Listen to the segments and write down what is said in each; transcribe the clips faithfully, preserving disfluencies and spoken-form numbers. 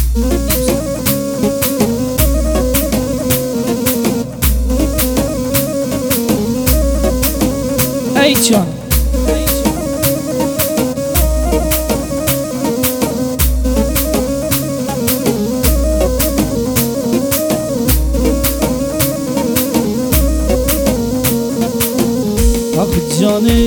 ای جان آخ جانه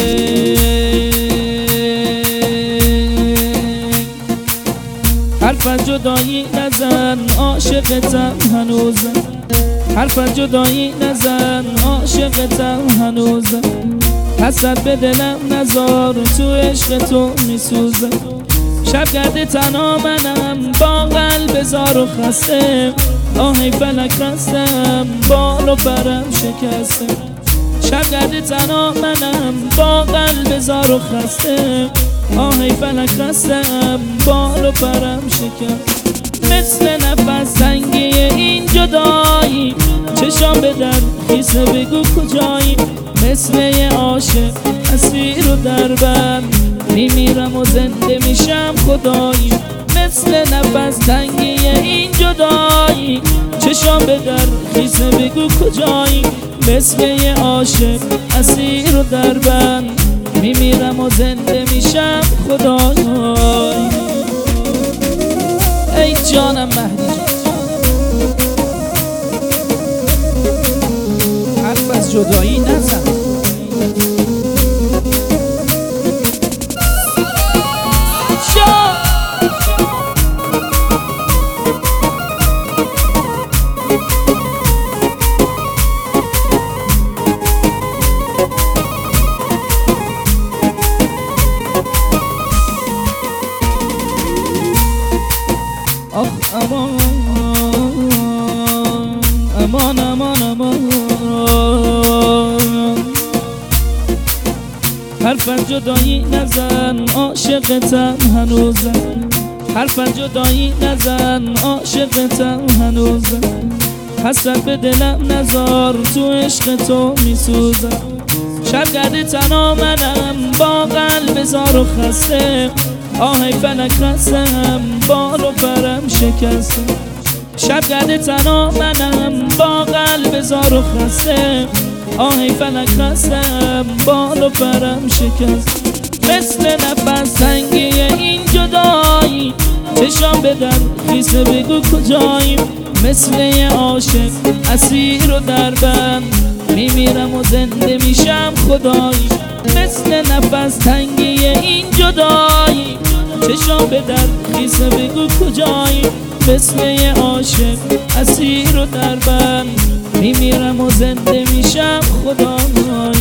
حرف از جدایی نزن عاشقتم هنوزم، حرف از جدایی نزن عاشقتم هنوزم، حسد به دلم نزار تو عشق تو میسوزم. شب گرده تنها منم با قلب زار و خسته، آهی فلک رستم بال و پرم شکسته. شب گرده تنها منم با قلب زار و خسته، آهی فلک رستم بال و پرم شکسته. مثل نفس تنگی این جدایی چشام به در خیسه بگو کجایی، مثل یه عاشق اسیر و دربم میمیرم و زنده میشم خدایی. مثل نفس تنگی این جدایی چشام به در خیسه بگو کجایی، مثل یه عاشق اسیر و دربم میمیرم و زنده میشم خدایی. ای جانم مهدی حرف از جدایی نزن. آخ امان امان امان امان حرف از جدایی نزن عاشقتم هنوزم، حرف از جدایی نزن عاشقتم هنوزم، حسد به دلم نزار تو عشق تو میسوزم. شب گرده تنها منم با قلب زار و خسته، آهی فلک رستم بال و پرم شکسته. شب گرده تنها منم با قلب زار و خسته، آهی فلک رستم بال و پرم شکسته. مثل نفس تنگی این جدایی چشام به در خیسه بگو کجایی، مثل یه عاشق اسیر و دربم میمیرم و زنده میشم خدایی. مثل نفس تنگی این جدایی چشام به در خیسه بگو کجایی، مثل یه عاشق اسیر و دربم میمیرم و زنده میشم خدایی.